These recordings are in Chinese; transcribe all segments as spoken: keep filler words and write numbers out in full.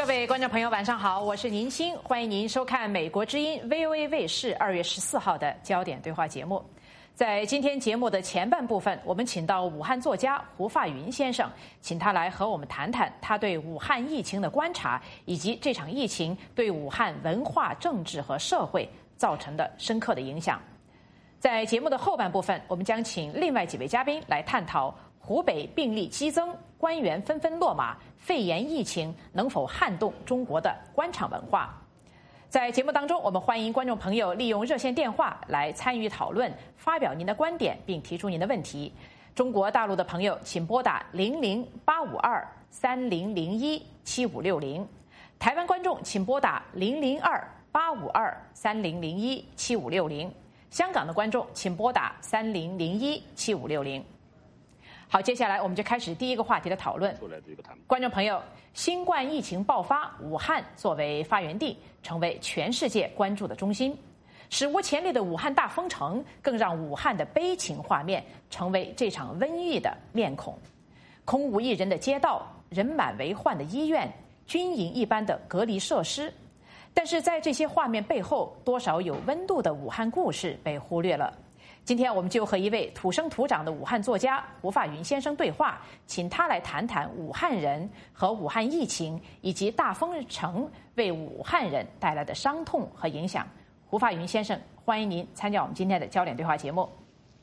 位观众朋友，晚上好，我是宁鑫，欢迎您收看美国之音 V O A 卫视二月十四号的焦点对话节目。在今天节目的前半部分，我们请到武汉作家胡发云先生，请他来和我们谈谈他对武汉疫情的观察，以及这场疫情对武汉文化、政治和社会造成的深刻的影响。在节目的后半部分，我们将请另外几位嘉宾来探讨湖北病例激增，官员纷纷落马，肺炎疫情能否撼动中国的官场文化？在节目当中，我们欢迎观众朋友利用热线电话来参与讨论，发表您的观点，并提出您的问题。中国大陆的朋友，请拨打零零八五二三零零一七五六零；台湾观众请拨打零零二八五二三零零一七五六零；香港的观众请拨打三零零一七五六零。好，接下来我们就开始第一个话题的讨论。观众朋友，新冠疫情爆发，武汉作为发源地，成为全世界关注的中心。史无前例的武汉大封城，更让武汉的悲情画面成为这场瘟疫的面孔。空无一人的街道，人满为患的医院，军营一般的隔离设施。但是在这些画面背后，多少有温度的武汉故事被忽略了。今天我们就和一位土生土长的武汉作家胡发云先生对话，请他来谈谈武汉人和武汉疫情以及大封城为武汉人带来的伤痛和影响。胡发云先生，欢迎您参加我们今天的焦点对话节目。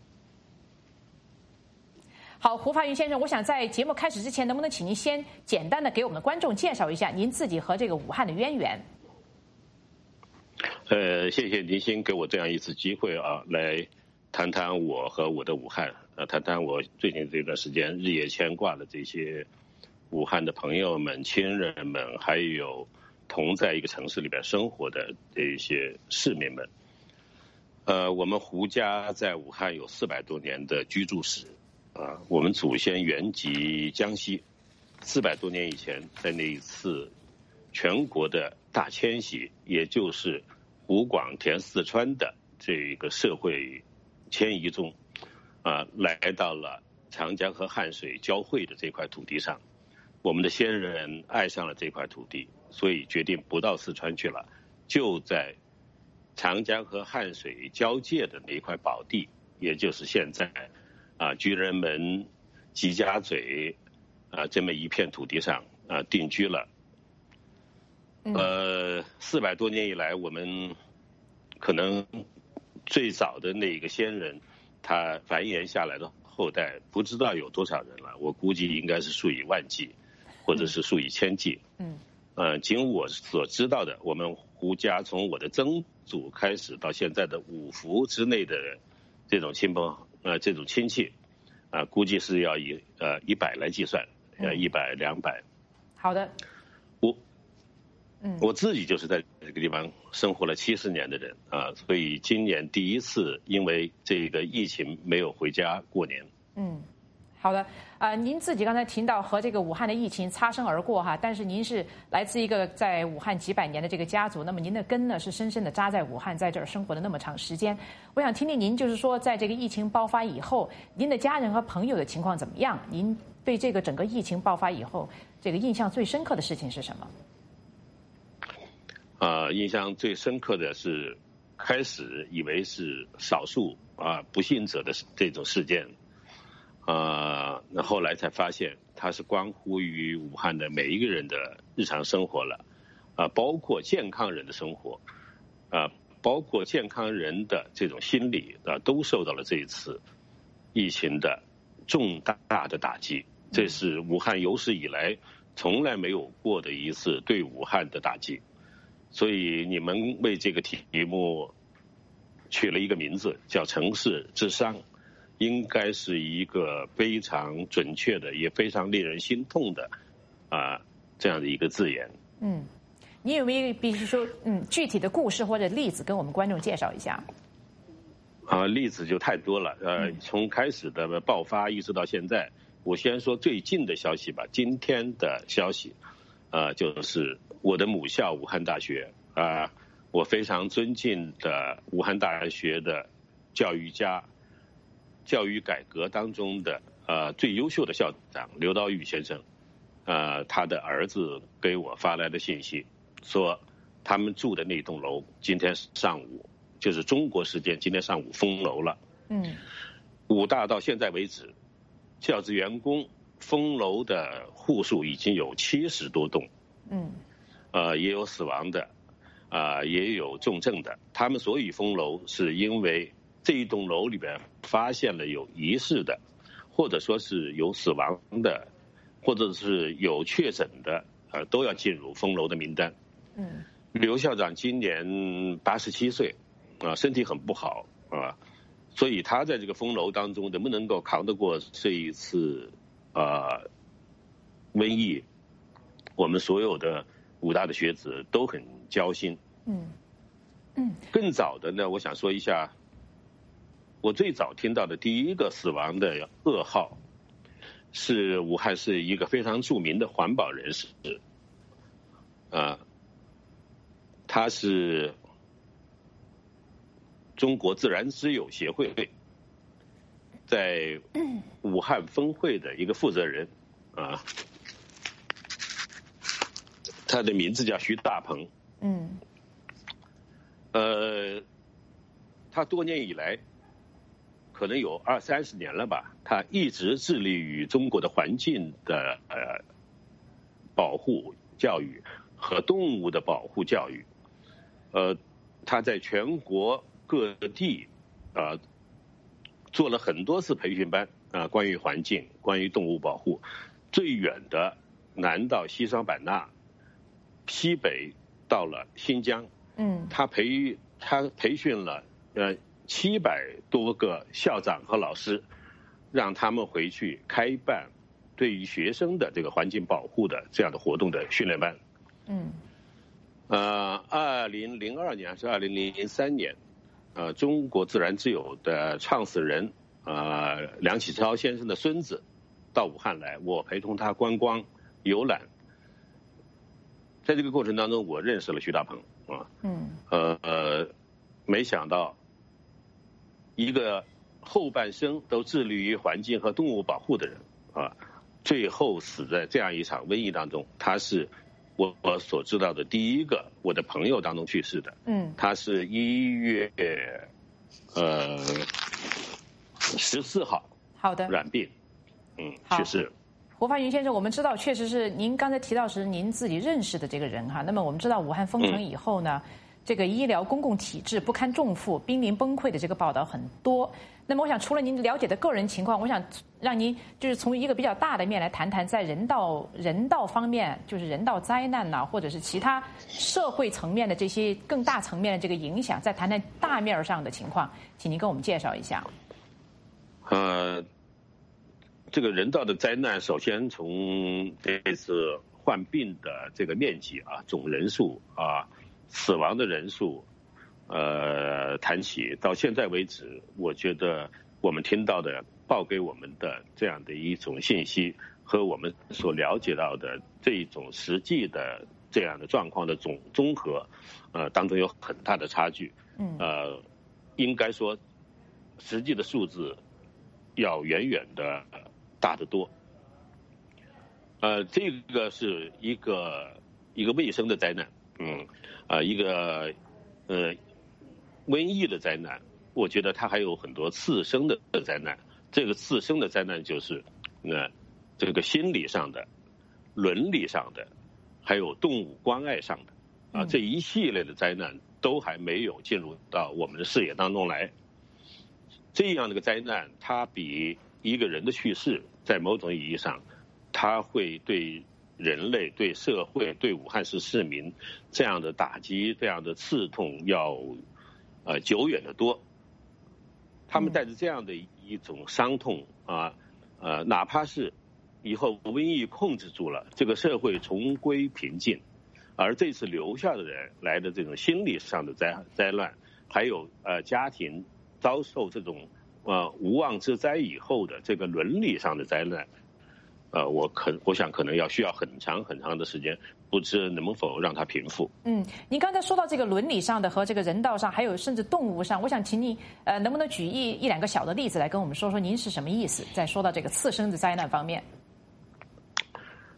好，胡发云先生，我想在节目开始之前，能不能请您先简单的给我们的观众介绍一下您自己和这个武汉的渊源？ 呃，谢谢宁鑫给我这样一次机会啊，来谈谈我和我的武汉，呃，谈谈我最近这段时间日夜牵挂的这些武汉的朋友们、亲人们，还有同在一个城市里边生活的这些市民们。呃，我们胡家在武汉有四百多年的居住史，啊，我们祖先原籍江西，四百多年以前，在那一次全国的大迁徙，也就是湖广填四川的这个社会迁移中，啊，来到了长江和汉水交汇的这块土地上。我们的先人爱上了这块土地，所以决定不到四川去了，就在长江和汉水交界的那一块宝地，也就是现在啊居仁门、吉家嘴啊这么一片土地上啊定居了。呃，四百多年以来，我们可能最早的那个先人，他繁衍下来的后代不知道有多少人了，我估计应该是数以万计，或者是数以千计。嗯，呃，仅我所知道的，我们胡家从我的曾祖开始到现在的五福之内的这种亲朋呃这种亲戚，啊、呃，估计是要以呃一百来计算，呃一百两百。 好的， 我。嗯，我自己就是在这个地方生活了七十年的人啊，所以今年第一次因为这个疫情没有回家过年。 嗯，好的，呃，您自己刚才提到和这个武汉的疫情擦身而过哈，但是您是来自一个在武汉几百年的这个家族，那么您的根呢是深深的扎在武汉，在这儿生活了那么长时间。我想听听您就是说，在这个疫情爆发以后，您的家人和朋友的情况怎么样？您对这个整个疫情爆发以后，这个印象最深刻的事情是什么？ 啊、呃，印象最深刻的是，开始以为是少数啊、呃、不幸者的这种事件，啊、呃，那后来才发现它是关乎于武汉的每一个人的日常生活了，啊、呃，包括健康人的生活，啊、呃，包括健康人的这种心理啊、呃，都受到了这一次疫情的重大的打击。这是武汉有史以来从来没有过的一次对武汉的打击。所以你们为这个题目取了一个名字叫城市之伤，应该是一个非常准确的也非常令人心痛的啊、呃、这样的一个字眼。 嗯，你有没有必须说嗯具体的故事或者例子跟我们观众介绍一下？ 啊，例子就太多了，呃，从开始的爆发一直到现在，我先说最近的消息吧。今天的消息，呃，就是我的母校武汉大学啊、呃，我非常尊敬的武汉大学的教育家、教育改革当中的呃最优秀的校长刘道玉先生， 呃，他的儿子给我发来的信息，说他们住的那栋楼今天上午，就是中国时间今天上午封楼了。 嗯， 武大到现在为止，教职员工封楼的户数已经有七十多栋。 嗯， 呃，也有死亡的，啊、呃，也有重症的。他们所以封楼，是因为这一栋楼里边发现了有疑似的，或者说是有死亡的，或者是有确诊的，呃，都要进入封楼的名单。 嗯， 刘校长今年八十七岁，啊、呃，身体很不好啊、呃，所以他在这个封楼当中能不能够扛得过这一次啊、呃、瘟疫？我们所有的武大的学子都很焦心。 嗯嗯。 更早的呢，我想说一下，我最早听到的第一个死亡的噩耗，是武汉市一个非常著名的环保人士，啊，他是中国自然之友协会在武汉分会的一个负责人，啊。他的名字叫徐大鹏。 嗯， 呃，他多年以来，可能有二三十年了吧，他一直致力于中国的环境的呃保护教育和动物的保护教育。呃，他在全国各地啊、呃、做了很多次培训班啊、呃，关于环境、关于动物保护。最远的南到西双版纳。西北到了新疆， 嗯， 他培他培训了呃七百多个校长和老师，让他们回去开办对于学生的这个环境保护的这样的活动的训练班。 嗯， 呃，二零零二年还是二零零三年，呃，中国自然之友的创始人呃梁启超先生的孙子到武汉来，我陪同他观光游览。在这个过程当中，我认识了徐大鹏啊， 嗯， 呃呃，没想到一个后半生都致力于环境和动物保护的人啊，最后死在这样一场瘟疫当中。他是我我所知道的第一个我的朋友当中去世的。 嗯， 他是一月呃十四号， 好的， 染病，嗯，去世。 胡发云先生，我们知道确实是您刚才提到是您自己认识的这个人哈。那么我们知道武汉封城以后呢，嗯、这个医疗公共体制不堪重负、濒临崩溃的这个报道很多。那么我想除了您了解的个人情况，我想让您就是从一个比较大的面来谈谈，在人道人道方面，就是人道灾难呐、啊，或者是其他社会层面的这些更大层面的这个影响，再谈谈大面上的情况，请您跟我们介绍一下。 呃。这个人道的灾难，首先从这次患病的这个面积啊、总人数啊、死亡的人数，呃，谈起。到现在为止，我觉得我们听到的报给我们的这样的一种信息，和我们所了解到的这一种实际的这样的状况的总综合，呃，当中有很大的差距。 嗯。 呃，应该说，实际的数字要远远的大得多。呃，这个是一个一个卫生的灾难，嗯，啊、呃，一个呃瘟疫的灾难。我觉得它还有很多次生的灾难。这个次生的灾难就是，呃，这个心理上的、伦理上的，还有动物关爱上的，啊，这一系列的灾难都还没有进入到我们的视野当中来。这样的一个灾难，它比一个人的去世，在某种意义上，它会对人类、对社会、对武汉市市民这样的打击、这样的刺痛要呃久远得多。他们带着这样的一种伤痛啊，呃，哪怕是以后瘟疫控制住了，这个社会重归平静，而这次留下的人来的这种心理上的灾灾难，还有呃家庭遭受这种呃无妄之灾以后的这个伦理上的灾难，呃，我可我想可能要需要很长很长的时间，不知能否让它平复。 嗯，您刚才说到这个伦理上的和这个人道上，还有甚至动物上，我想请你呃能不能举一一两个小的例子来跟我们说说您是什么意思？在说到这个次生的灾难方面。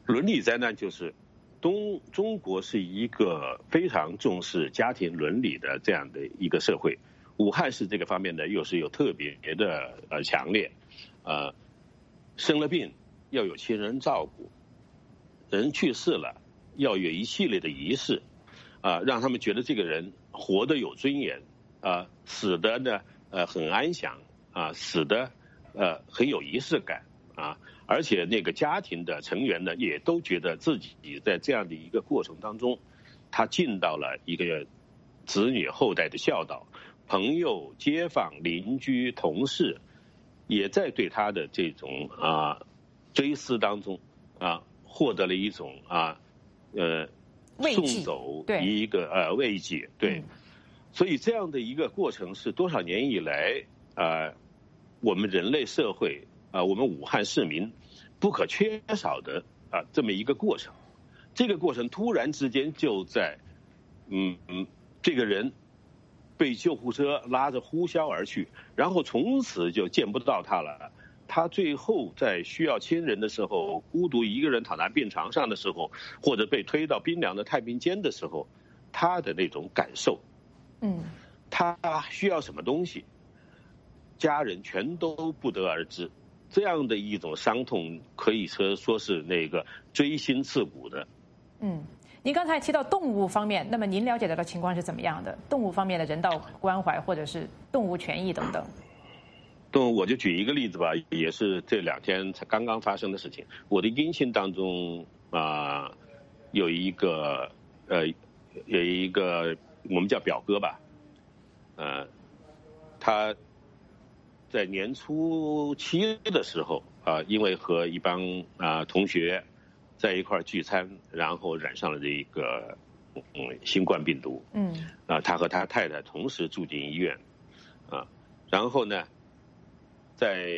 伦理灾难就是东中国是一个非常重视家庭伦理的这样的一个社会，武汉市这个方面呢又是有特别的呃强烈，呃，生了病要有亲人照顾，人去世了要有一系列的仪式，啊、呃，让他们觉得这个人活得有尊严，啊、呃，死的呢呃很安详，啊、呃，死的呃很有仪式感啊。而且那个家庭的成员呢，也都觉得自己在这样的一个过程当中，他尽到了一个子女后代的孝道，朋友、街坊、邻居、同事，也在对他的这种啊追思当中啊，获得了一种啊呃送走一个呃慰藉，对，所以这样的一个过程是多少年以来啊，我们人类社会。啊，我们武汉市民不可缺少的啊这么一个过程，这个过程突然之间就在，嗯嗯，这个人被救护车拉着呼啸而去，然后从此就见不到他了。他最后在需要亲人的时候，孤独一个人躺在病床上的时候，或者被推到冰凉的太平间的时候，他的那种感受，嗯，他需要什么东西，家人全都不得而知。这样的一种伤痛，可以说说是那个锥心刺骨的。嗯， 您刚才提到动物方面，那么您了解到的情况是怎么样的？动物方面的人道关怀，或者是动物权益等等。 动物，我就举一个例子吧，也是这两天才刚刚发生的事情。我的姻亲当中啊、呃，有一个呃，有一个我们叫表哥吧，呃，他。在年初七的时候啊、呃，因为和一帮啊、呃、同学在一块聚餐，然后染上了这个嗯新冠病毒。嗯。啊、呃，他和他太太同时住进医院，啊、呃，然后呢，在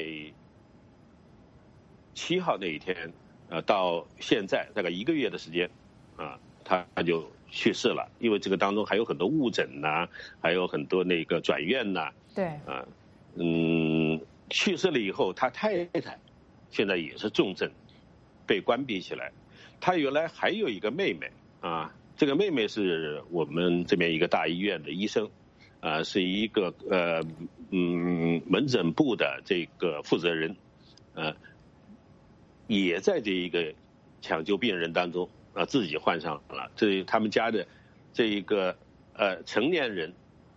七号那一天，呃，到现在大概一个月的时间，啊、呃，他他就去世了，因为这个当中还有很多误诊呐、啊，还有很多那个转院呐、啊。 对。 啊、呃。嗯，去世了以后，他太太现在也是重症，被关闭起来。他原来还有一个妹妹啊，这个妹妹是我们这边一个大医院的医生，啊，是一个呃嗯门诊部的这个负责人，呃，也在这一个抢救病人当中啊，自己患上了。这他们家的这一个呃成年人。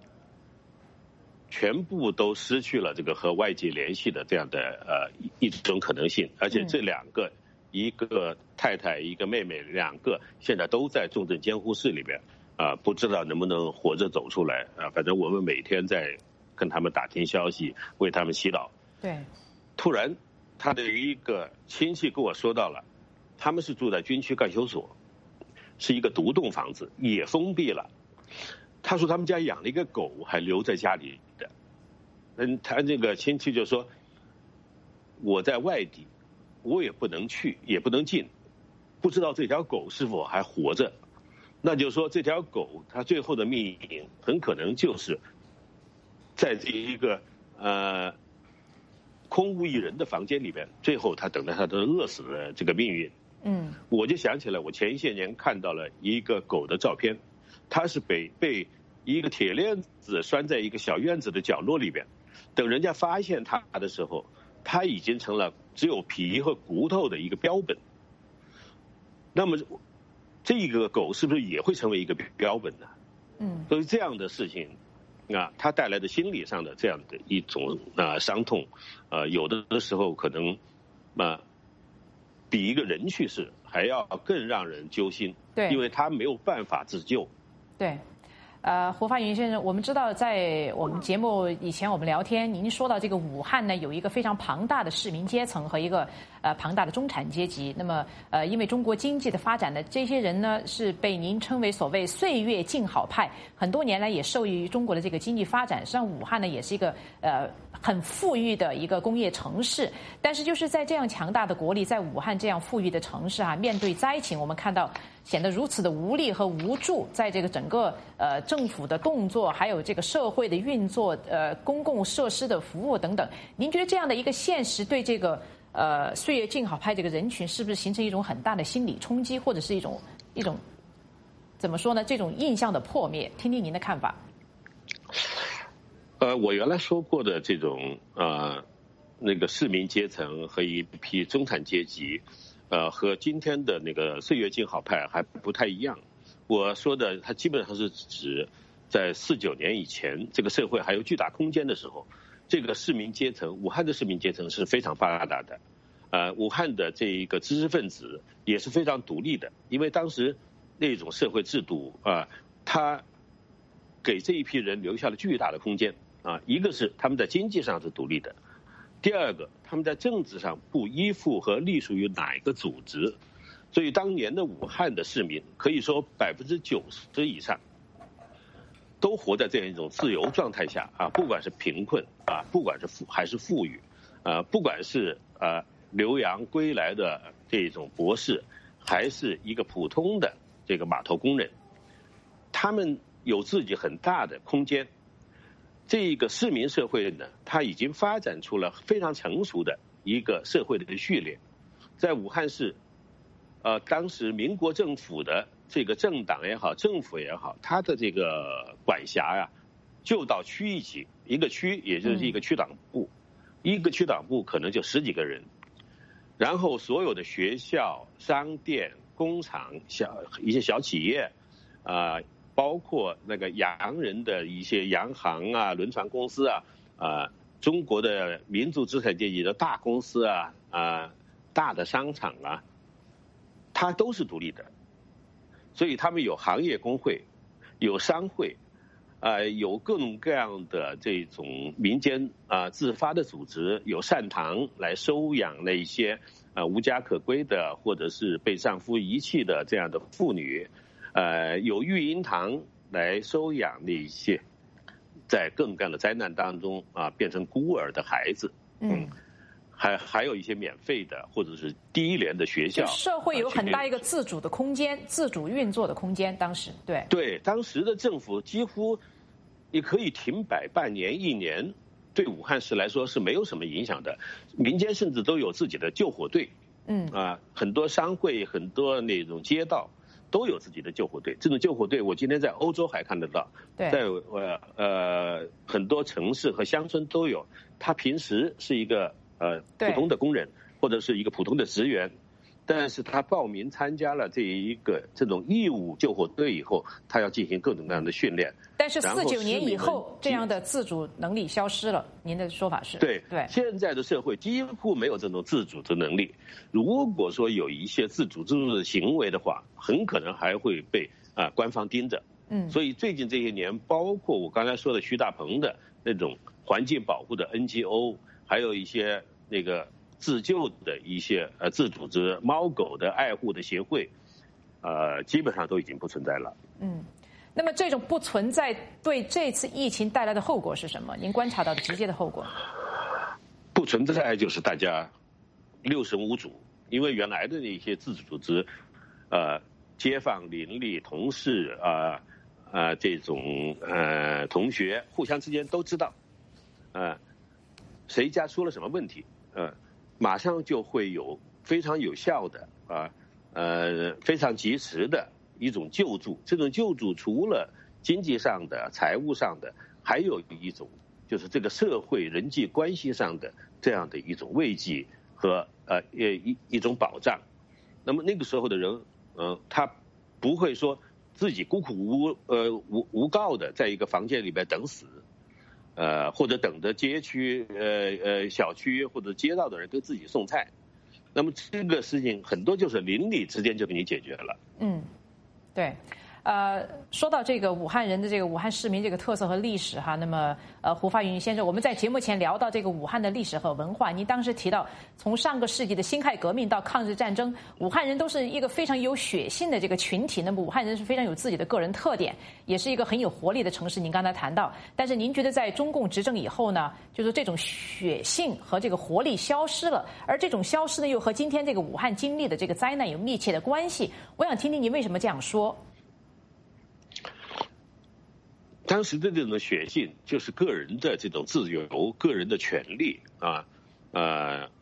全部都失去了这个和外界联系的这样的呃一种可能性，而且这两个、嗯、一个太太一个妹妹两个现在都在重症监护室里边啊、呃，不知道能不能活着走出来啊、呃。反正我们每天在跟他们打听消息，为他们祈祷。 对， 突然他的一个亲戚跟我说到了，他们是住在军区干休所，是一个独栋房子，也封闭了。他说他们家养了一个狗，还留在家里。嗯，他这个亲戚就说，我在外地，我也不能去，也不能进，不知道这条狗是否还活着。那就是说，这条狗它最后的命运很可能就是在这一个呃空无一人的房间里边，最后它等待它的饿死的这个命运。嗯，我就想起来，我前些年看到了一个狗的照片，它是被被一个铁链子拴在一个小院子的角落里边。等人家发现它的时候，它已经成了只有皮和骨头的一个标本。那么，这个狗是不是也会成为一个标本呢？嗯，所以这样的事情啊，它带来的心理上的这样的一种啊伤痛，呃，有的时候可能啊，比一个人去世还要更让人揪心。 对， 因为它没有办法自救。 对。呃，胡发云先生，我们知道在我们节目以前我们聊天，您说到这个武汉呢有一个非常庞大的市民阶层和一个呃庞大的中产阶级。那么呃，因为中国经济的发展呢，这些人呢是被您称为所谓岁月静好派，很多年来也受益于中国的这个经济发展。实际上，武汉呢也是一个呃很富裕的一个工业城市。但是就是在这样强大的国力，在武汉这样富裕的城市啊，面对灾情，我们看到显得如此的无力和无助，在这个整个呃。政府的动作，还有这个社会的运作，呃，公共设施的服务等等，您觉得这样的一个现实对这个呃岁月静好派这个人群是不是形成一种很大的心理冲击，或者是一种一种怎么说呢？这种印象的破灭，听听您的看法。 呃，我原来说过的这种呃那个市民阶层和一批中产阶级，呃，和今天的那个岁月静好派还不太一样。我说的，它基本上是指在四九年以前，这个社会还有巨大空间的时候，这个市民阶层，武汉的市民阶层是非常发达的。呃，武汉的这一个知识分子也是非常独立的，因为当时那种社会制度啊，它给这一批人留下了巨大的空间啊。一个是他们在经济上是独立的，第二个他们在政治上不依附和隶属于哪一个组织，所以当年的武汉的市民可以说百分之九十以上都活在这样一种自由状态下啊，不管是贫困啊，不管是富还是富裕，啊，不管是呃留洋归来的这种博士，还是一个普通的这个码头工人，他们有自己很大的空间。这个市民社会呢，它已经发展出了非常成熟的一个社会的序列。在武汉市，呃，当时民国政府的这个政党也好，政府也好，它的这个管辖呀、啊，就到区一级，一个区也就是一个区党部，一个区党部可能就十几个人，然后所有的学校、商店、工厂、小一些小企业，啊、呃。包括那个洋人的一些洋行啊、轮船公司啊，啊、呃，中国的民族资产阶级的大公司啊，啊、呃，大的商场啊，它都是独立的，所以他们有行业工会，有商会，啊、呃，有各种各样的这种民间啊、呃、自发的组织，有善堂来收养那些啊、呃、无家可归的或者是被丈夫遗弃的这样的妇女。呃，有育婴堂来收养那些在各种各样的灾难当中啊变成孤儿的孩子，嗯，还还有一些免费的或者是低廉的学校， 社会有很大一个自主的空间，自主运作的空间。当时，对对，当时的政府几乎你可以停摆半年一年，对武汉市来说是没有什么影响的。民间甚至都有自己的救火队，嗯啊，很多商会、很多那种街道。都有自己的救火队，这种救火队我今天在欧洲还看得到，在呃呃很多城市和乡村都有。他平时是一个呃普通的工人或者是一个普通的职员，但是他报名参加了这一个这种义务救火队以后，他要进行各种各样的训练。 但是四九年以后，这样的自主能力消失了。您的说法是？ 对对， 现在的社会几乎没有这种自主的能力。如果说有一些自主自助的行为的话，很可能还会被啊、呃、官方盯着。嗯，所以最近这些年，包括我刚才说的徐大鹏的那种环境保护的 N G O， 还有一些那个自救的一些呃自组织、猫狗的爱护的协会，呃，基本上都已经不存在了。 嗯。那么这种不存在对这次疫情带来的后果是什么？您观察到的直接的后果？ 不存在就是大家六神无主，因为原来的那些自主组织，呃，街坊邻里、同事啊，呃，呃，这种呃同学互相之间都知道，呃，谁家出了什么问题，呃，马上就会有非常有效的啊，呃，非常及时的一种救助。这种救助除了经济上的、财务上的，还有一种就是这个社会人际关系上的这样的一种慰藉和呃一一种保障。那么那个时候的人，呃，他不会说自己孤苦无呃无无告的在一个房间里边等死，呃，或者等着街区呃呃小区或者街道的人给自己送菜。那么这个事情很多就是邻里之间就给你解决了。 嗯。对，呃，说到这个武汉人的这个武汉市民这个特色和历史哈，那么呃，胡发云先生，我们在节目前聊到这个武汉的历史和文化，您当时提到从上个世纪的辛亥革命到抗日战争，武汉人都是一个非常有血性的这个群体，那么武汉人是非常有自己的个人特点，也是一个很有活力的城市。您刚才谈到，但是您觉得在中共执政以后呢，就是这种血性和这个活力消失了，而这种消失呢，又和今天这个武汉经历的这个灾难有密切的关系。我想听听您为什么这样说。 当时的这种血性，就是个人的这种自由、个人的权利啊，呃，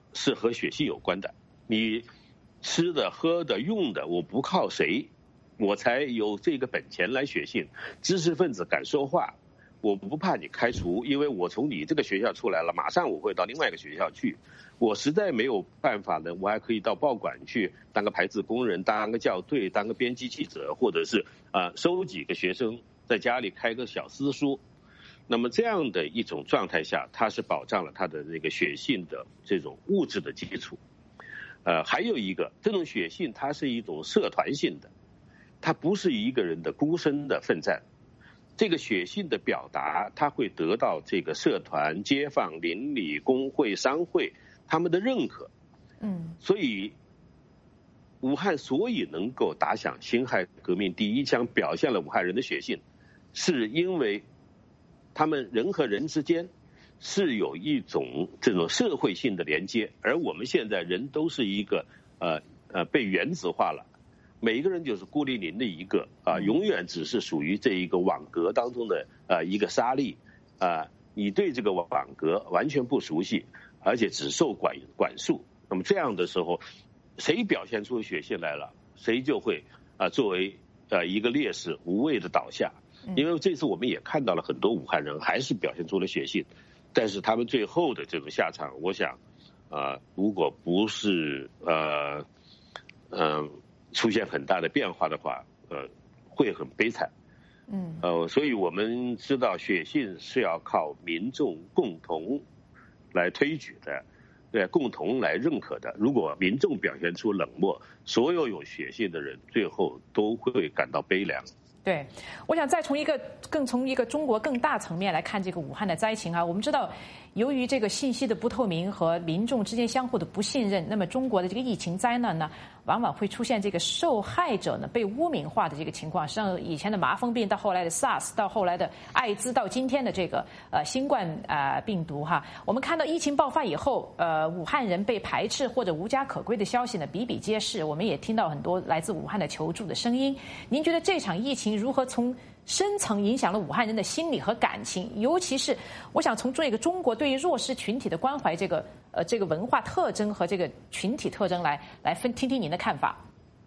是和血性有关的。你吃的、喝的、用的，我不靠谁，我才有这个本钱来血性。知识分子敢说话，我不怕你开除，因为我从你这个学校出来了，马上我会到另外一个学校去。我实在没有办法呢，我还可以到报馆去当个排字工人，当个校对，当个编辑记者，或者是啊、呃、收几个学生，在家里开个小私塾。那么这样的一种状态下，它是保障了它的那个血性的这种物质的基础。呃，还有一个，这种血性它是一种社团性的，它不是一个人的孤身的奋战。这个血性的表达，它会得到这个社团、街坊、邻里、工会、商会他们的认可。 嗯， 所以武汉所以能够打响辛亥革命第一枪，表现了武汉人的血性，是因为他们人和人之间是有一种这种社会性的连接，而我们现在人都是一个呃呃被原子化了，每一个人就是孤零零的一个啊，永远只是属于这一个网格当中的呃一个沙粒啊，你对这个网格完全不熟悉，而且只受管管束。那么这样的时候，谁表现出血性来了，谁就会啊作为呃一个烈士无畏的倒下。因为这次我们也看到了很多武汉人还是表现出了血性，但是他们最后的这种下场，我想，呃，如果不是呃，嗯、呃，出现很大的变化的话，呃，会很悲惨。 嗯， 呃，所以我们知道血性是要靠民众共同来推举的，对，共同来认可的。如果民众表现出冷漠，所有有血性的人最后都会感到悲凉。 对，我想再从一个更从一个中国更大层面来看这个武汉的灾情啊，我们知道，由于这个信息的不透明和民众之间相互的不信任，那么中国的这个疫情灾难呢，往往会出现这个受害者呢被污名化的这个情况。像以前的麻风病，到后来的 SARS， 到后来的艾滋，到今天的这个呃新冠呃病毒哈，我们看到疫情爆发以后，呃武汉人被排斥或者无家可归的消息呢比比皆是，我们也听到很多来自武汉的求助的声音。您觉得这场疫情如何从深层影响了武汉人的心理和感情？尤其是我想从这个中国对于弱势群体的关怀这个呃这个文化特征和这个群体特征来来分听听您的看法。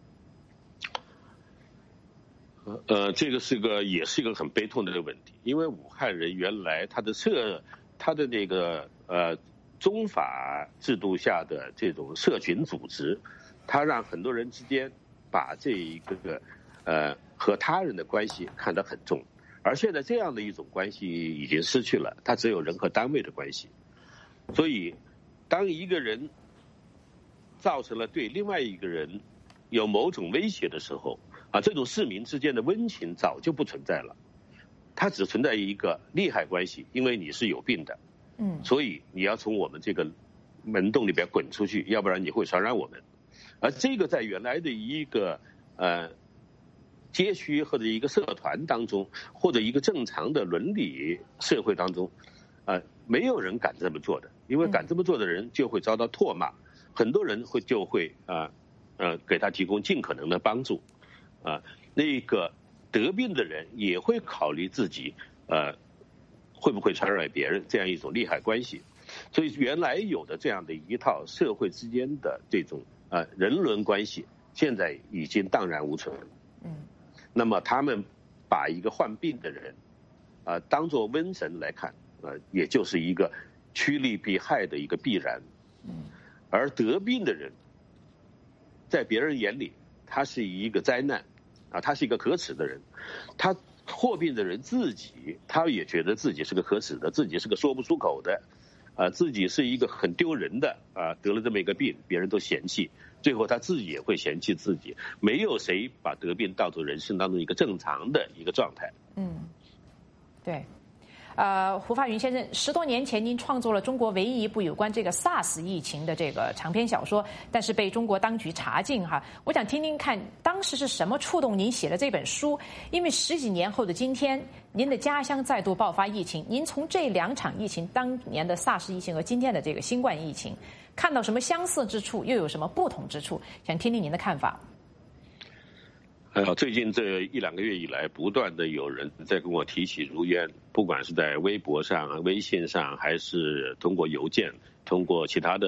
呃，这个是个也是一个很悲痛的问题，因为武汉人原来他的社他的那个呃宗法制度下的这种社群组织，他让很多人之间把这一个呃和他人的关系看得很重，而现在这样的一种关系已经失去了，它只有人和单位的关系。所以当一个人造成了对另外一个人有某种威胁的时候啊，这种市民之间的温情早就不存在了，它只存在一个利害关系，因为你是有病的，嗯，所以你要从我们这个门洞里边滚出去，要不然你会传染我们。而这个在原来的一个呃街区或者一个社团当中，或者一个正常的伦理社会当中，呃，没有人敢这么做的，因为敢这么做的人就会遭到唾骂，很多人会就会啊呃, 呃给他提供尽可能的帮助，啊、呃，那个得病的人也会考虑自己呃会不会传染别人这样一种利害关系，所以原来有的这样的一套社会之间的这种呃人伦关系，现在已经荡然无存。嗯。那么他们把一个患病的人啊、呃、当作瘟神来看，呃，也就是一个趋利避害的一个必然。嗯，而得病的人在别人眼里他是一个灾难啊，他是一个可耻的人。他患病的人自己他也觉得自己是个可耻的，自己是个说不出口的啊、呃，自己是一个很丢人的啊、呃，得了这么一个病，别人都嫌弃。最后他自己也会嫌弃自己，没有谁把得病当作人生当中一个正常的一个状态。嗯， 对，呃，胡发云先生，十多年前您创作了中国唯一一部有关这个 SARS 疫情的这个长篇小说，但是被中国当局查禁哈。我想听听看，当时是什么触动您写了这本书？因为十几年后的今天，您的家乡再度爆发疫情，您从这两场疫情，当年的 SARS 疫情和今天的这个新冠疫情，看到什么相似之处，又有什么不同之处？想听听您的看法。 呃，最近这一两个月以来，不断的有人在跟我提起如愿，不管是在微博上、微信上，还是通过邮件、通过其他的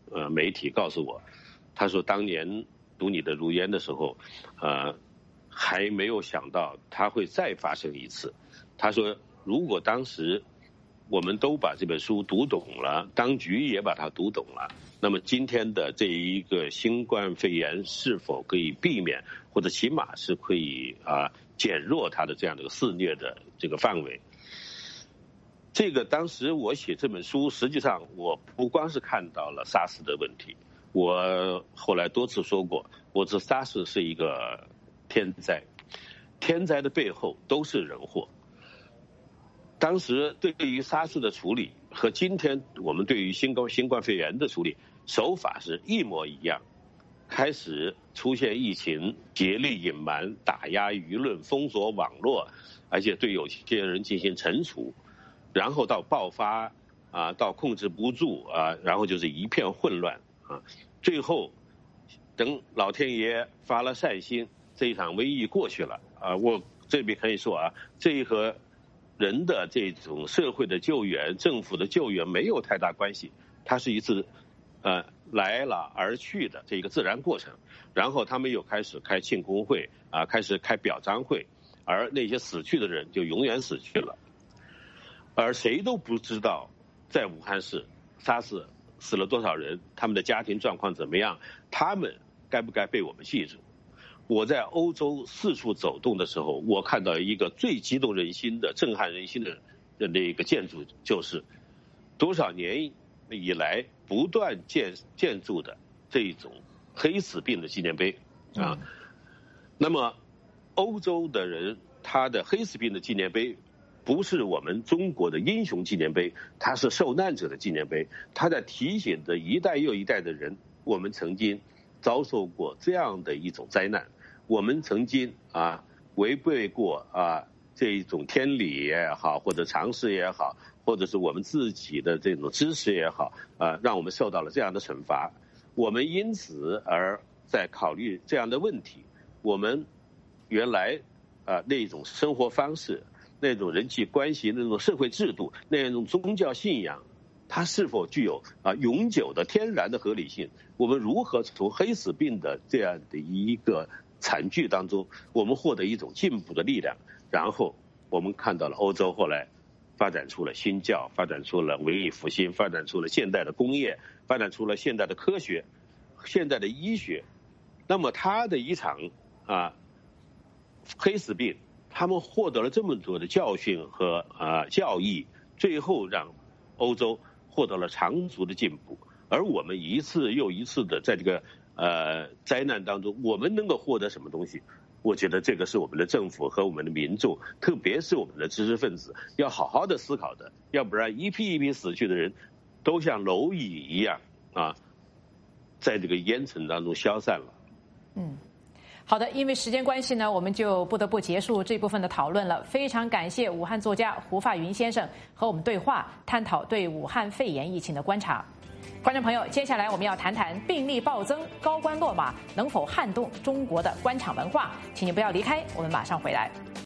呃媒体告诉我，他说当年读你的如烟的时候，呃，还没有想到它会再发生一次。他说，如果当时我们都把这本书读懂了，当局也把它读懂了，那么今天的这一个新冠肺炎是否可以避免，或者起码是可以啊减弱它的这样的一个肆虐的这个范围。这个当时我写这本书，实际上我不光是看到了 SARS 的问题，我后来多次说过，我这 SARS 是一个天灾，天灾的背后都是人祸。当时对于 SARS 的处理和今天我们对于新冠新冠肺炎的处理手法是一模一样。开始出现疫情，竭力隐瞒、打压舆论、封锁网络，而且对有些人进行惩处，然后到爆发啊，到控制不住啊，然后就是一片混乱啊。最后等老天爷发了善心，这一场瘟疫过去了啊，我这边可以说啊，这和人的这种社会的救援、政府的救援没有太大关系，它是一次呃来了而去的这个自然过程。然后他们又开始开庆功会啊，开始开表彰会，而那些死去的人就永远死去了。而谁都不知道在武汉市 SARS 死了多少人，他们的家庭状况怎么样，他们该不该被我们记住。我在欧洲四处走动的时候，我看到一个最激动人心的、震撼人心的那个建筑，就是多少年以来不断建建筑的这种黑死病的纪念碑啊。那么欧洲的人，他的黑死病的纪念碑不是我们中国的英雄纪念碑，它是受难者的纪念碑，他在提醒着一代又一代的人，我们曾经遭受过这样的一种灾难。我们曾经啊违背过啊这种天理也好，或者常识也好，或者是我们自己的这种知识也好，啊，让我们受到了这样的惩罚。我们因此而在考虑这样的问题。我们原来啊那种生活方式、那种人际关系、那种社会制度、那种宗教信仰，它是否具有啊永久的天然的合理性？我们如何从黑死病的这样的一个惨剧当中，我们获得一种进步的力量？然后我们看到了欧洲后来发展出了新教，发展出了文艺复兴，发展出了现代的工业，发展出了现代的科学、现代的医学。那么他的一场啊黑死病，他们获得了这么多的教训和啊教义，最后让欧洲获得了长足的进步。而我们一次又一次的在这个呃灾难当中，我们能够获得什么东西？我觉得这个是我们的政府和我们的民众，特别是我们的知识分子，要好好的思考的。要不然一批一批死去的人，都像蝼蚁一样啊，在这个烟尘当中消散了。 嗯。好的，因为时间关系呢，我们就不得不结束这部分的讨论了。非常感谢武汉作家胡发云先生和我们对话，探讨对武汉肺炎疫情的观察。观众朋友，接下来我们要谈谈病例暴增、高官落马能否撼动中国的官场文化，请你不要离开，我们马上回来。